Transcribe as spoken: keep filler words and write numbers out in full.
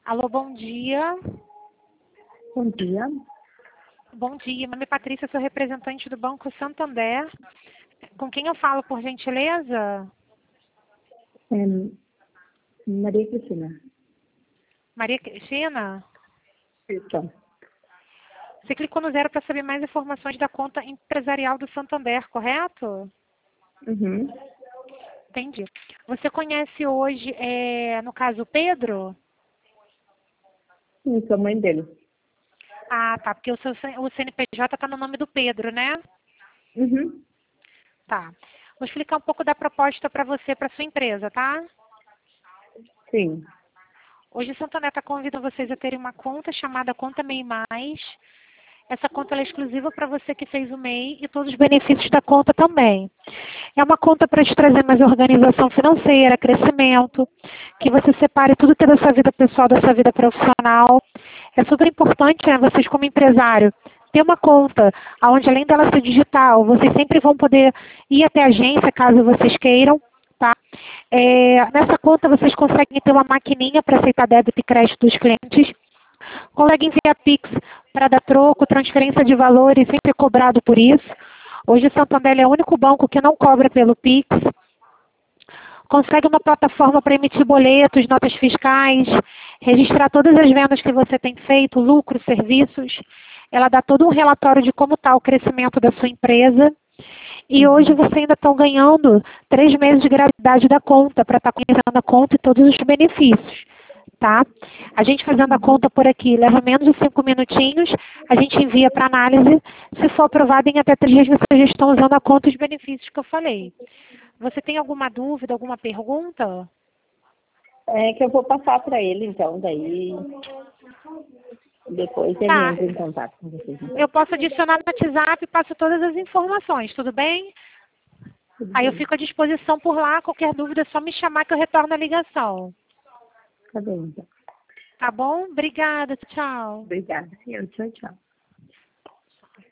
Alô, bom dia. Bom dia. Bom dia, meu nome é Patrícia, sou representante do Banco Santander. Com quem eu falo, por gentileza? É, Maria Cristina. Maria Cristina? Isso. Você clicou no zero para saber mais informações da conta empresarial do Santander, correto? Uhum. Entendi. Você conhece hoje, é, no caso, o Pedro? Sim, sou mãe dele. Ah, tá, porque o seu C- o C N P J está no nome do Pedro, né? Uhum. Tá. Vou explicar um pouco da proposta para você, para sua empresa, tá? Sim. Hoje o Santander está convidando vocês a terem uma conta chamada Conta MEI Mais. Essa conta ela é exclusiva para você que fez o MEI e todos os benefícios da conta também. É uma conta para te trazer mais organização financeira, crescimento, que você separe tudo que é da sua vida pessoal, da sua vida profissional. É super importante, né, vocês como empresário, ter uma conta onde além dela ser digital, vocês sempre vão poder ir até a agência caso vocês queiram, tá? É, nessa conta vocês conseguem ter uma maquininha para aceitar débito e crédito dos clientes, conseguem enviar Pix para dar troco, transferência de valores sem ser cobrado por isso. Hoje o Santander é o único banco que não cobra pelo Pix. Consegue uma plataforma para emitir boletos, notas fiscais, registrar todas as vendas que você tem feito, lucros, serviços. Ela dá todo um relatório de como está o crescimento da sua empresa. E hoje Uhum. você ainda está ganhando três meses de gratuidade da conta para estar conhecendo a conta e todos os benefícios. Tá? A gente fazendo a Uhum. conta por aqui leva menos de cinco minutinhos, a gente envia para análise. Se for aprovado em até três dias, vocês já estão usando a conta e os benefícios que eu falei. Você tem alguma dúvida, alguma pergunta? É que eu vou passar para ele, então, daí depois ele Tá, entra em contato com vocês, eu então. posso adicionar no WhatsApp e passo todas as informações, tudo bem? Tudo Aí eu bem. fico à disposição por lá, qualquer dúvida é só me chamar que eu retorno a ligação. Tá bem, então. Tá bom? Obrigada, tchau. Obrigada. Eu, tchau, tchau.